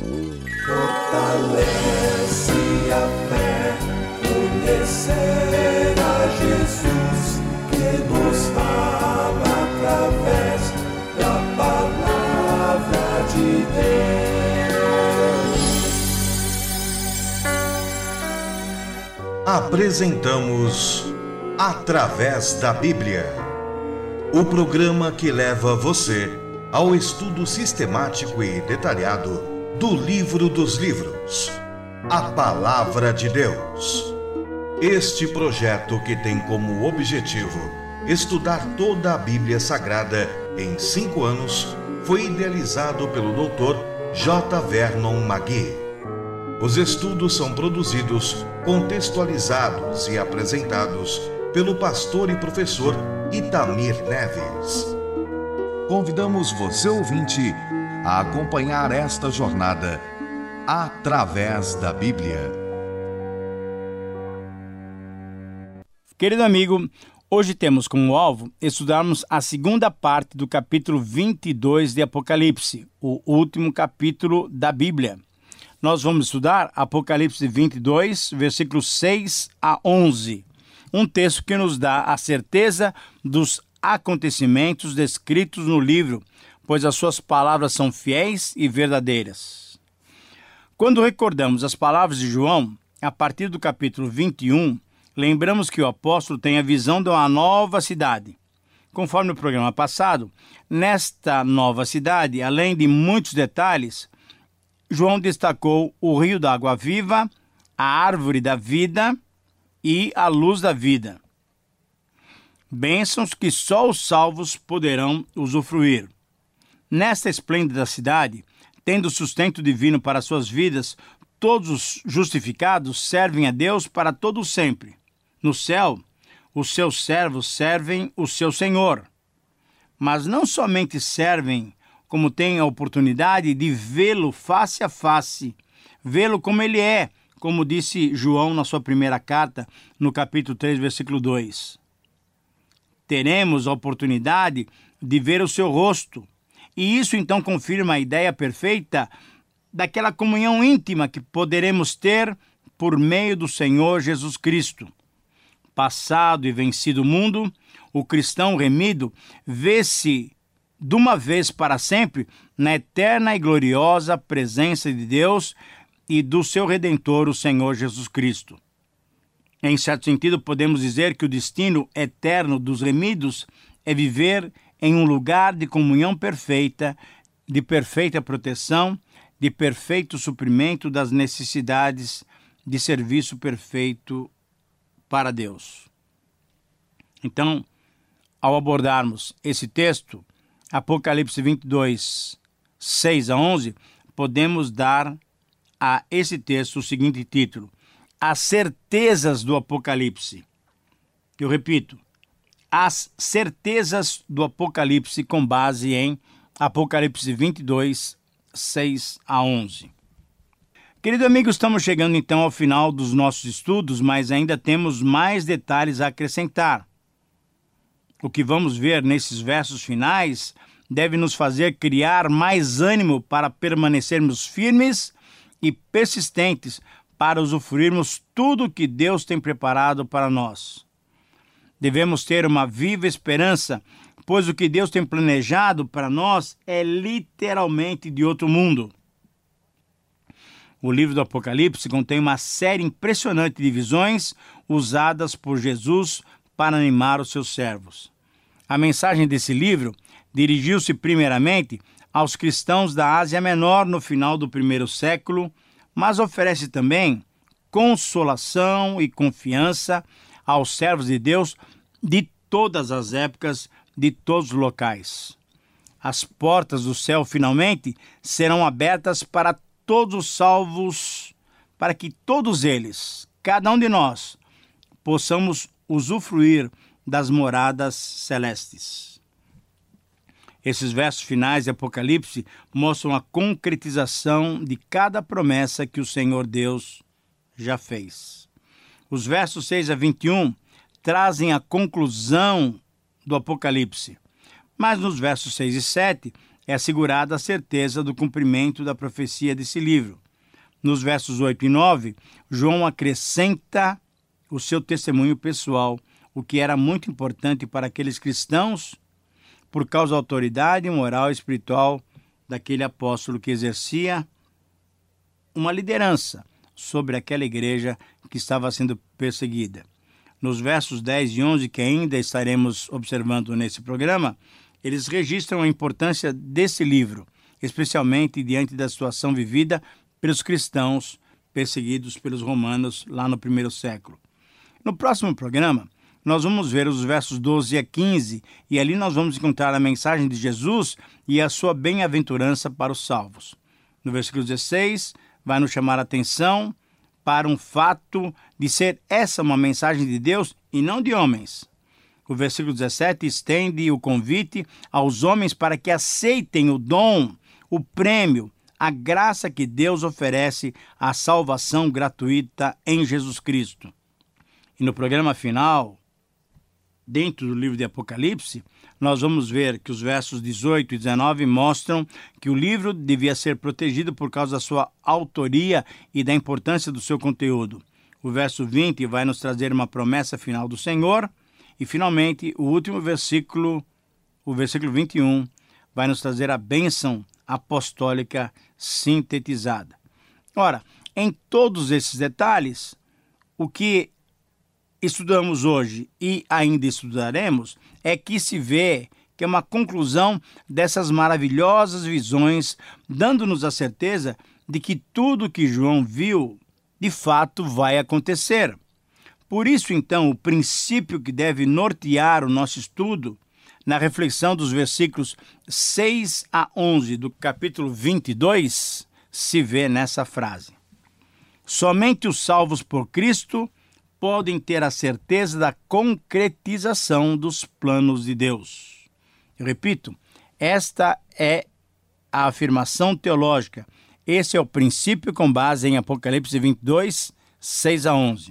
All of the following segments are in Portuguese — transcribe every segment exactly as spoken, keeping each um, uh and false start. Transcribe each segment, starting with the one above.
Fortalece a fé, conhecer a Jesus, que nos fala através da palavra de Deus. Apresentamos Através da Bíblia, o programa que leva você ao estudo sistemático e detalhado do livro dos livros, a Palavra de Deus. Este projeto, que tem como objetivo estudar toda a Bíblia Sagrada em cinco anos, foi idealizado pelo doutor J. Vernon Magui. Os estudos são produzidos, contextualizados e apresentados pelo pastor e professor Itamir Neves. Convidamos você, ouvinte, a acompanhar esta jornada através da Bíblia. Querido amigo, hoje temos como alvo estudarmos a segunda parte do capítulo vinte e dois de Apocalipse, o último capítulo da Bíblia. Nós vamos estudar Apocalipse vinte e dois, versículos seis a onze. Um texto que nos dá a certeza dos acontecimentos descritos no livro, pois as suas palavras são fiéis e verdadeiras. Quando recordamos as palavras de João, a partir do capítulo vinte e um, lembramos que o apóstolo tem a visão de uma nova cidade. Conforme o programa passado, nesta nova cidade, além de muitos detalhes, João destacou o rio da água viva, a árvore da vida e a luz da vida. Bênçãos que só os salvos poderão usufruir. Nesta esplêndida cidade, tendo sustento divino para suas vidas, todos os justificados servem a Deus para todo sempre. No céu, os seus servos servem o seu Senhor. Mas não somente servem, como têm a oportunidade de vê-lo face a face, vê-lo como ele é, como disse João na sua primeira carta, no capítulo três, versículo dois. Teremos a oportunidade de ver o seu rosto, e isso então confirma a ideia perfeita daquela comunhão íntima que poderemos ter por meio do Senhor Jesus Cristo. Passado e vencido o mundo, o cristão remido vê-se de uma vez para sempre na eterna e gloriosa presença de Deus e do seu Redentor, o Senhor Jesus Cristo. Em certo sentido, podemos dizer que o destino eterno dos remidos é viver em um lugar de comunhão perfeita, de perfeita proteção, de perfeito suprimento das necessidades de serviço perfeito para Deus. Então, ao abordarmos esse texto, Apocalipse vinte e dois, seis a onze, podemos dar a esse texto o seguinte título: As certezas do Apocalipse. Eu repito, as certezas do Apocalipse, com base em Apocalipse vinte e dois, seis a onze. Querido amigo, estamos chegando então ao final dos nossos estudos, mas ainda temos mais detalhes a acrescentar. O que vamos ver nesses versos finais deve nos fazer criar mais ânimo para permanecermos firmes e persistentes para usufruirmos tudo o que Deus tem preparado para nós. Devemos ter uma viva esperança, pois o que Deus tem planejado para nós é literalmente de outro mundo. O livro do Apocalipse contém uma série impressionante de visões usadas por Jesus para animar os seus servos. A mensagem desse livro dirigiu-se primeiramente aos cristãos da Ásia Menor no final do primeiro século, mas oferece também consolação e confiança aos servos de Deus de todas as épocas, de todos os locais. As portas do céu finalmente serão abertas para todos os salvos, para que todos eles, cada um de nós, possamos usufruir das moradas celestes. Esses versos finais de Apocalipse mostram a concretização de cada promessa que o Senhor Deus já fez. Os versos seis a vinte e um trazem a conclusão do Apocalipse, mas nos versos seis e sete é assegurada a certeza do cumprimento da profecia desse livro. Nos versos oito e nove, João acrescenta o seu testemunho pessoal, o que era muito importante para aqueles cristãos, por causa da autoridade moral e espiritual daquele apóstolo que exercia uma liderança sobre aquela igreja que estava sendo perseguida. Nos versos dez e onze, que ainda estaremos observando nesse programa, eles registram a importância desse livro, especialmente diante da situação vivida pelos cristãos perseguidos pelos romanos lá no primeiro século. No próximo programa, nós vamos ver os versos doze a quinze, e ali nós vamos encontrar a mensagem de Jesus e a sua bem-aventurança para os salvos. No versículo dezesseis, vai nos chamar a atenção para um fato de ser essa uma mensagem de Deus e não de homens. O versículo dezessete estende o convite aos homens para que aceitem o dom, o prêmio, a graça que Deus oferece, a salvação gratuita em Jesus Cristo. E no programa final, dentro do livro de Apocalipse, nós vamos ver que os versos dezoito e dezenove mostram que o livro devia ser protegido por causa da sua autoria e da importância do seu conteúdo. O verso vinte vai nos trazer uma promessa final do Senhor. E, finalmente, o último versículo, o versículo vinte e um, vai nos trazer a bênção apostólica sintetizada. Ora, em todos esses detalhes, o que estudamos hoje e ainda estudaremos é que se vê que é uma conclusão dessas maravilhosas visões, dando-nos a certeza de que tudo que João viu, de fato, vai acontecer. Por isso, então, o princípio que deve nortear o nosso estudo, na reflexão dos versículos seis a onze do capítulo vinte e dois, se vê nessa frase. Somente os salvos por Cristo podem ter a certeza da concretização dos planos de Deus. Eu repito, esta é a afirmação teológica. Esse é o princípio com base em Apocalipse vinte e dois, seis a onze.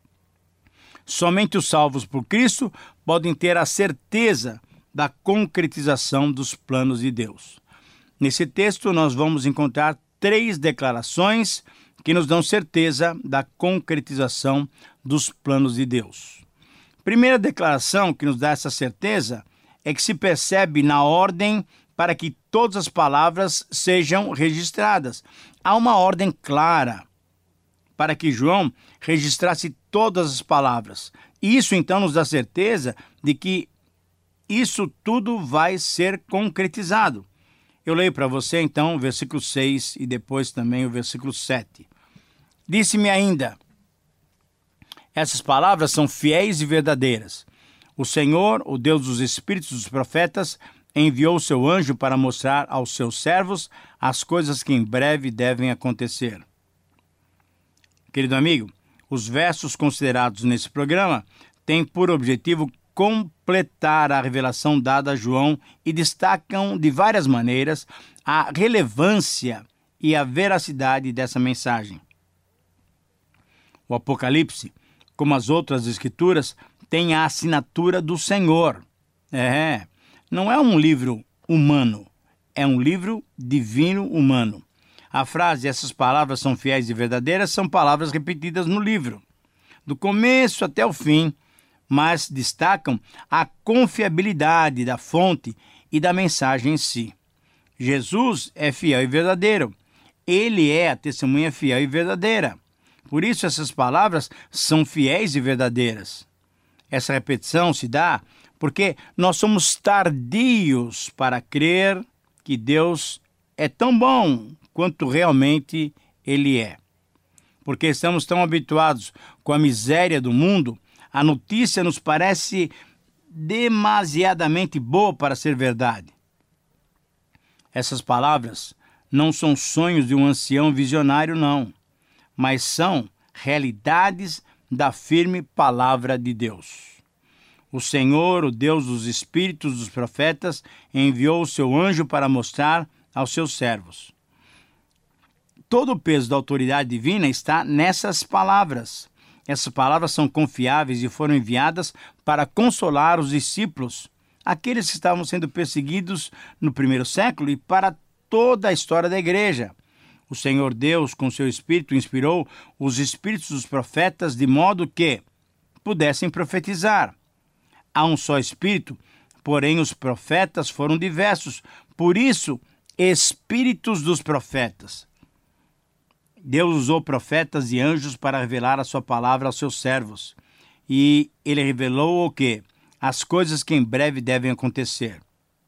Somente os salvos por Cristo podem ter a certeza da concretização dos planos de Deus. Nesse texto, nós vamos encontrar três declarações que nos dão certeza da concretização dos planos de Deus. Primeira declaração que nos dá essa certeza é que se percebe na ordem para que todas as palavras sejam registradas. Há uma ordem clara para que João registrasse todas as palavras. Isso, então, nos dá certeza de que isso tudo vai ser concretizado. Eu leio para você, então, o versículo seis e depois também o versículo sete. Disse-me ainda, essas palavras são fiéis e verdadeiras. O Senhor, o Deus dos Espíritos dos profetas, enviou o seu anjo para mostrar aos seus servos as coisas que em breve devem acontecer. Querido amigo, os versos considerados nesse programa têm por objetivo completar a revelação dada a João e destacam de várias maneiras a relevância e a veracidade dessa mensagem. O Apocalipse, como as outras escrituras, tem a assinatura do Senhor. É, não é um livro humano, é um livro divino humano. A frase, essas palavras são fiéis e verdadeiras, são palavras repetidas no livro, do começo até o fim, mas destacam a confiabilidade da fonte e da mensagem em si. Jesus é fiel e verdadeiro. Ele é a testemunha fiel e verdadeira. Por isso, essas palavras são fiéis e verdadeiras. Essa repetição se dá porque nós somos tardios para crer que Deus é tão bom quanto realmente Ele é. Porque estamos tão habituados com a miséria do mundo, a notícia nos parece demasiadamente boa para ser verdade. Essas palavras não são sonhos de um ancião visionário, não, mas são realidades da firme palavra de Deus. O Senhor, o Deus dos Espíritos dos profetas, enviou o seu anjo para mostrar aos seus servos. Todo o peso da autoridade divina está nessas palavras. Essas palavras são confiáveis e foram enviadas para consolar os discípulos aqueles que estavam sendo perseguidos no primeiro século e para toda a história da igreja. O Senhor Deus, com seu Espírito, inspirou os espíritos dos profetas de modo que pudessem profetizar. Há um só Espírito, porém os profetas foram diversos, por isso, espíritos dos profetas. Deus usou profetas e anjos para revelar a sua palavra aos seus servos. E ele revelou o quê? As coisas que em breve devem acontecer.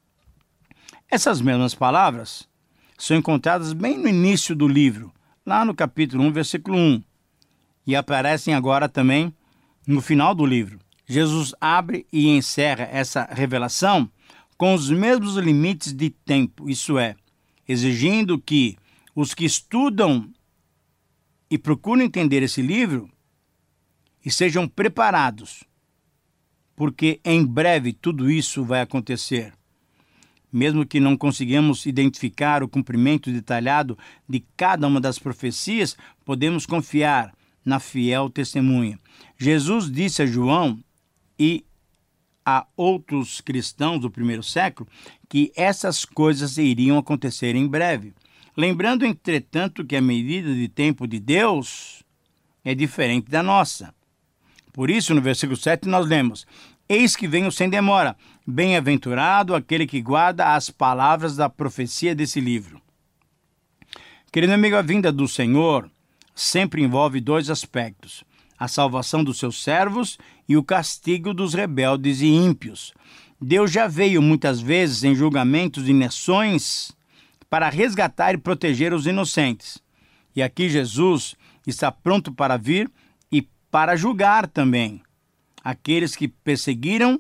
Essas mesmas palavras são encontradas bem no início do livro, lá no capítulo um, versículo um, e aparecem agora também no final do livro. Jesus abre e encerra essa revelação com os mesmos limites de tempo, isso é, exigindo que os que estudam e procuram entender esse livro e sejam preparados, porque em breve tudo isso vai acontecer. Mesmo que não consigamos identificar o cumprimento detalhado de cada uma das profecias, podemos confiar na fiel testemunha. Jesus disse a João e a outros cristãos do primeiro século que essas coisas iriam acontecer em breve. Lembrando, entretanto, que a medida de tempo de Deus é diferente da nossa. Por isso, no versículo sete, nós lemos: Eis que venho sem demora, bem-aventurado aquele que guarda as palavras da profecia desse livro. Querido amigo, a vinda do Senhor sempre envolve dois aspectos: a salvação dos seus servos e o castigo dos rebeldes e ímpios. Deus já veio muitas vezes em julgamentos e nações para resgatar e proteger os inocentes. E aqui Jesus está pronto para vir e para julgar também aqueles que perseguiram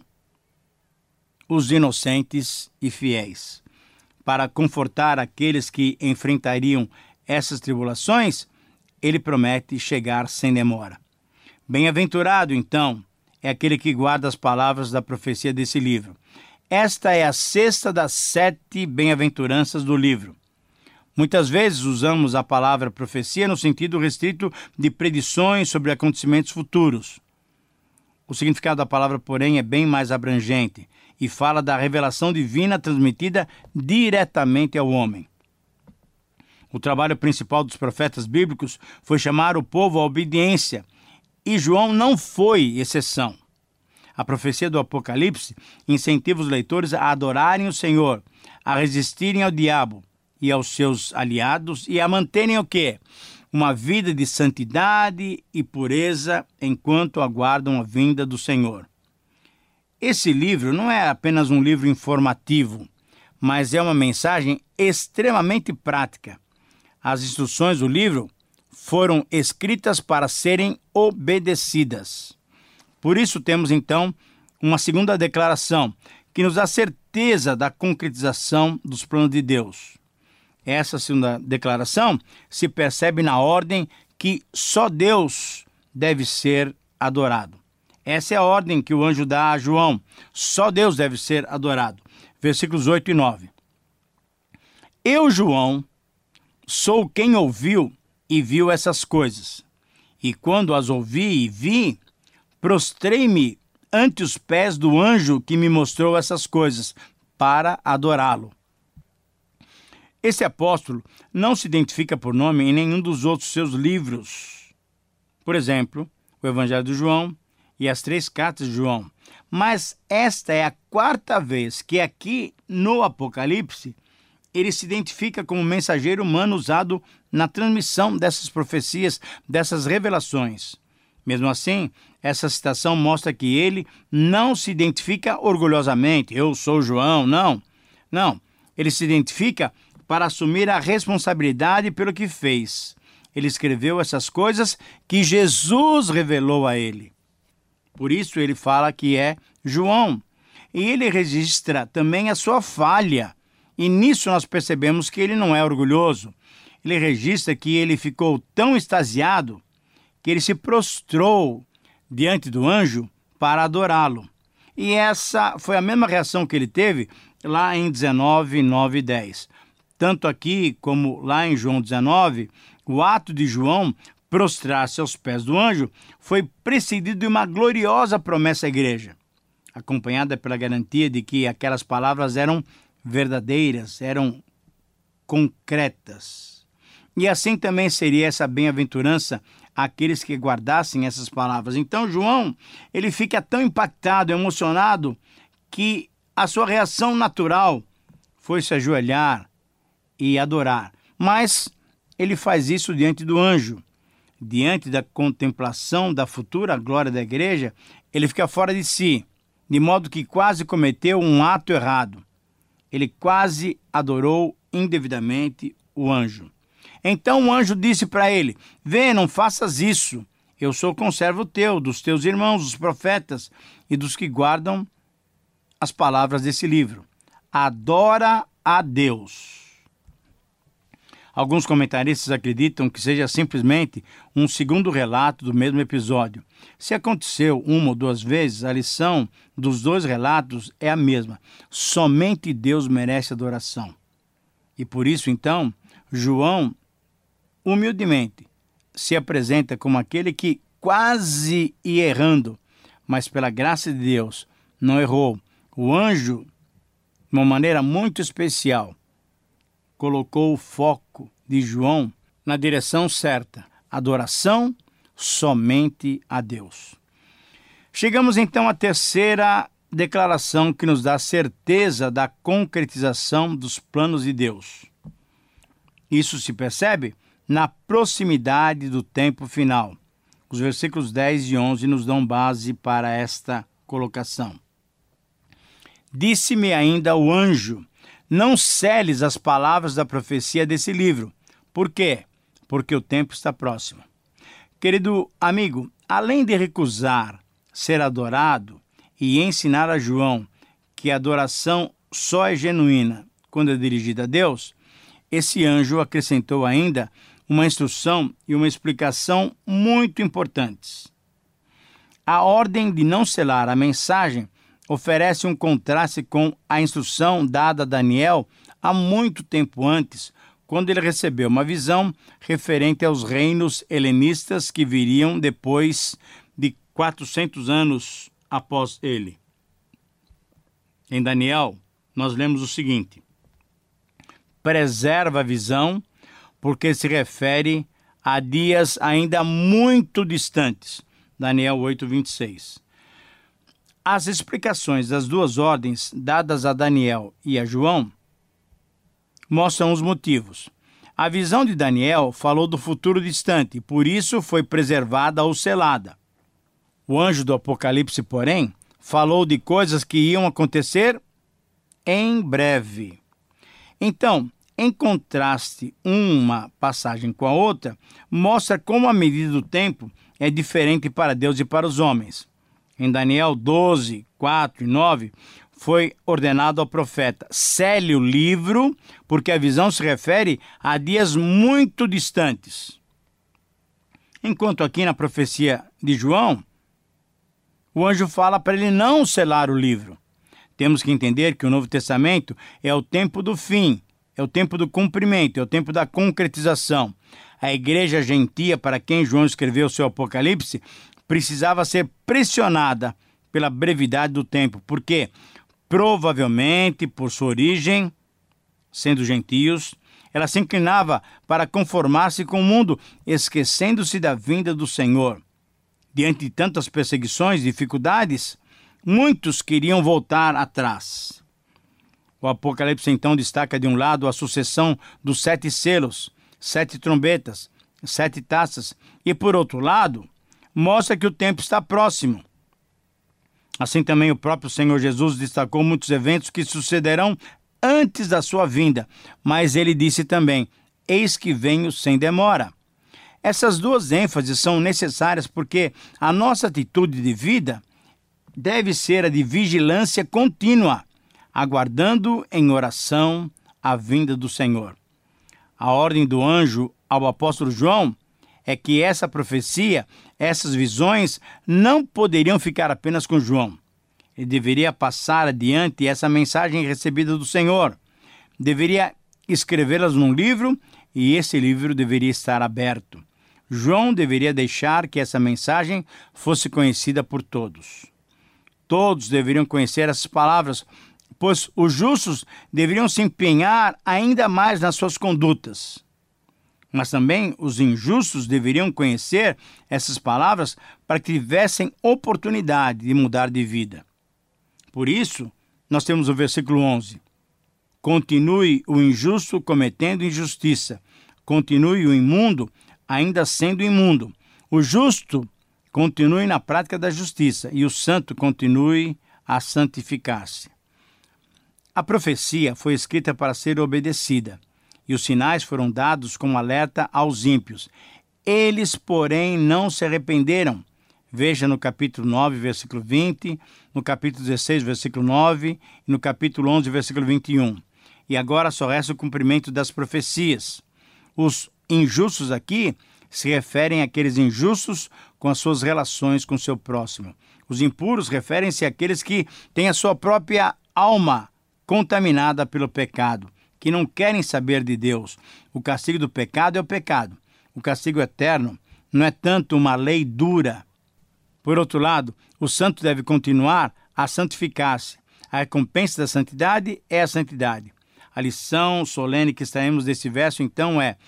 os inocentes e fiéis. Para confortar aqueles que enfrentariam essas tribulações, ele promete chegar sem demora. Bem-aventurado, então, é aquele que guarda as palavras da profecia desse livro. Esta é a sexta das sete bem-aventuranças do livro. Muitas vezes usamos a palavra profecia no sentido restrito de predições sobre acontecimentos futuros. O significado da palavra, porém, é bem mais abrangente e fala da revelação divina transmitida diretamente ao homem. O trabalho principal dos profetas bíblicos foi chamar o povo à obediência, e João não foi exceção. A profecia do Apocalipse incentiva os leitores a adorarem o Senhor, a resistirem ao diabo e aos seus aliados e a manterem o quê? Uma vida de santidade e pureza enquanto aguardam a vinda do Senhor. Esse livro não é apenas um livro informativo, mas é uma mensagem extremamente prática. As instruções do livro foram escritas para serem obedecidas. Por isso temos, então, uma segunda declaração, que nos dá certeza da concretização dos planos de Deus. Essa segunda declaração se percebe na ordem que só Deus deve ser adorado. Essa é a ordem que o anjo dá a João. Só Deus deve ser adorado. Versículos oito e nove. Eu, João, sou quem ouviu e viu essas coisas. E quando as ouvi e vi, prostrei-me ante os pés do anjo que me mostrou essas coisas, para adorá-lo. Esse apóstolo não se identifica por nome em nenhum dos outros seus livros. Por exemplo, o Evangelho de João e as três cartas de João. Mas esta é a quarta vez que aqui no Apocalipse ele se identifica como mensageiro humano usado na transmissão dessas profecias, dessas revelações. Mesmo assim, essa citação mostra que ele não se identifica orgulhosamente. Eu sou João, não. Não, ele se identifica para assumir a responsabilidade pelo que fez. Ele escreveu essas coisas que Jesus revelou a ele. Por isso ele fala que é João. E ele registra também a sua falha. E nisso nós percebemos que ele não é orgulhoso. Ele registra que ele ficou tão extasiado que ele se prostrou diante do anjo para adorá-lo. E essa foi a mesma reação que ele teve lá em dezenove, nove e dez. Tanto aqui como lá em João dezenove, o ato de João prostrar-se aos pés do anjo foi precedido de uma gloriosa promessa à igreja. acompanhada pela garantia de que aquelas palavras eram verdadeiras, eram concretas. E assim também seria essa bem-aventurança àqueles que guardassem essas palavras. Então João, ele fica tão impactado, emocionado, que a sua reação natural foi se ajoelhar e adorar. Mas ele faz isso diante do anjo. Diante da contemplação da futura glória da igreja, ele fica fora de si, de modo que quase cometeu um ato errado. Ele quase adorou indevidamente o anjo. Então o anjo disse para ele: vê, não faças isso. Eu sou conservo teu, dos teus irmãos, os profetas, e dos que guardam as palavras desse livro. Adora a Deus. Alguns comentaristas acreditam que seja simplesmente um segundo relato do mesmo episódio. Se aconteceu uma ou duas vezes, a lição dos dois relatos é a mesma. Somente Deus merece adoração. E por isso, então, João, humildemente, se apresenta como aquele que quase ia errando, mas pela graça de Deus não errou. O anjo, de uma maneira muito especial, colocou o foco de João na direção certa, adoração somente a Deus. Chegamos então à terceira declaração que nos dá certeza da concretização dos planos de Deus. Isso se percebe na proximidade do tempo final. Os versículos dez e onze nos dão base para esta colocação. Disse-me ainda o anjo: não seles as palavras da profecia desse livro. Por quê? Porque o tempo está próximo. Querido amigo, além de recusar ser adorado e ensinar a João que a adoração só é genuína quando é dirigida a Deus, esse anjo acrescentou ainda uma instrução e uma explicação muito importantes. A ordem de não selar a mensagem oferece um contraste com a instrução dada a Daniel há muito tempo antes, quando ele recebeu uma visão referente aos reinos helenistas que viriam depois de quatrocentos anos após ele. Em Daniel, nós lemos o seguinte: preserva a visão, porque se refere a dias ainda muito distantes. Daniel oito, vinte e seis. As explicações das duas ordens dadas a Daniel e a João mostram os motivos. A visão de Daniel falou do futuro distante, por isso foi preservada ou selada. O anjo do Apocalipse, porém, falou de coisas que iam acontecer em breve. Então, em contraste uma passagem com a outra, mostra como a medida do tempo é diferente para Deus e para os homens. Em Daniel doze, quatro e nove, foi ordenado ao profeta: sele o livro, porque a visão se refere a dias muito distantes. Enquanto aqui na profecia de João, o anjo fala para ele não selar o livro. Temos que entender que o Novo Testamento é o tempo do fim, é o tempo do cumprimento, é o tempo da concretização. A igreja gentia, para quem João escreveu o seu Apocalipse, precisava ser pressionada pela brevidade do tempo, porque provavelmente, por sua origem, sendo gentios, ela se inclinava para conformar-se com o mundo, esquecendo-se da vinda do Senhor. Diante de tantas perseguições e dificuldades, muitos queriam voltar atrás. O Apocalipse então destaca de um lado a sucessão dos sete selos, sete trombetas, sete taças, e por outro lado, mostra que o tempo está próximo. Assim também o próprio Senhor Jesus destacou muitos eventos que sucederão antes da sua vinda, mas ele disse também: eis que venho sem demora. Essas duas ênfases são necessárias porque a nossa atitude de vida deve ser a de vigilância contínua, aguardando em oração a vinda do Senhor. A ordem do anjo ao apóstolo João é que essa profecia, essas visões, não poderiam ficar apenas com João. Ele deveria passar adiante essa mensagem recebida do Senhor. Deveria escrevê-las num livro e esse livro deveria estar aberto. João deveria deixar que essa mensagem fosse conhecida por todos. Todos deveriam conhecer essas palavras, pois os justos deveriam se empenhar ainda mais nas suas condutas. Mas também os injustos deveriam conhecer essas palavras para que tivessem oportunidade de mudar de vida. Por isso, nós temos o versículo onze. Continue o injusto cometendo injustiça. Continue o imundo ainda sendo imundo. O justo continue na prática da justiça e o santo continue a santificar-se. A profecia foi escrita para ser obedecida e os sinais foram dados como alerta aos ímpios. Eles, porém, não se arrependeram. Veja no capítulo nove, versículo vinte, no capítulo dezesseis, versículo nove e no capítulo onze, versículo vinte e um. E agora só resta o cumprimento das profecias. Os injustos aqui se referem àqueles injustos com as suas relações com seu próximo. Os impuros referem-se àqueles que têm a sua própria alma contaminada pelo pecado, que não querem saber de Deus. O castigo do pecado é o pecado. O castigo eterno não é tanto uma lei dura. Por outro lado, o santo deve continuar a santificar-se. A recompensa da santidade é a santidade. A lição solene que extraímos desse verso, então, é: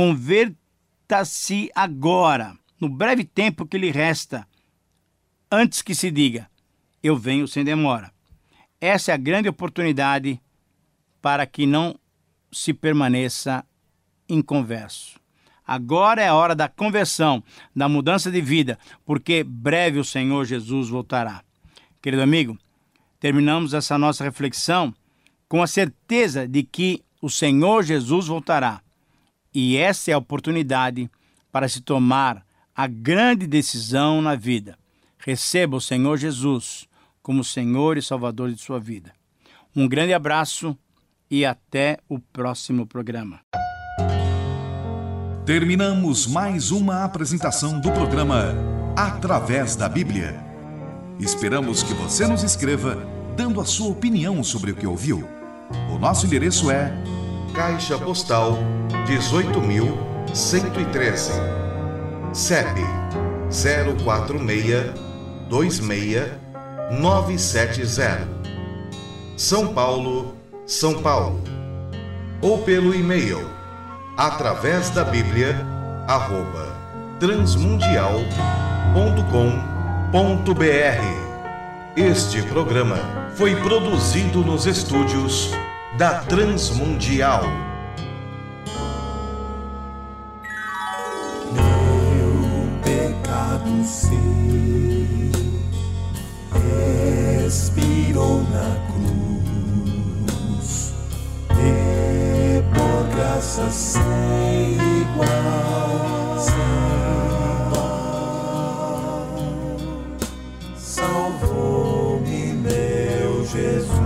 converta-se agora, no breve tempo que lhe resta, antes que se diga, eu venho sem demora. Essa é a grande oportunidade para que não se permaneça inconverso. Agora é a hora da conversão, da mudança de vida, porque breve o Senhor Jesus voltará. Querido amigo, terminamos essa nossa reflexão com a certeza de que o Senhor Jesus voltará. E essa é a oportunidade para se tomar a grande decisão na vida. Receba o Senhor Jesus como Senhor e Salvador de sua vida. Um grande abraço e até o próximo programa. Terminamos mais uma apresentação do programa Através da Bíblia. Esperamos que você nos escreva dando a sua opinião sobre o que ouviu. O nosso endereço é Caixa Postal dezoito mil cento e treze, C E P zero quatro seis dois seis nove sete zero, São Paulo, São Paulo. Ou pelo e-mail através da Bíblia arroba transmundial ponto com ponto br. Este programa foi produzido nos estúdios da Transmundial. Meu pecado sim expirou na cruz, e por graça sem igual, sem igual, salvou-me meu Jesus.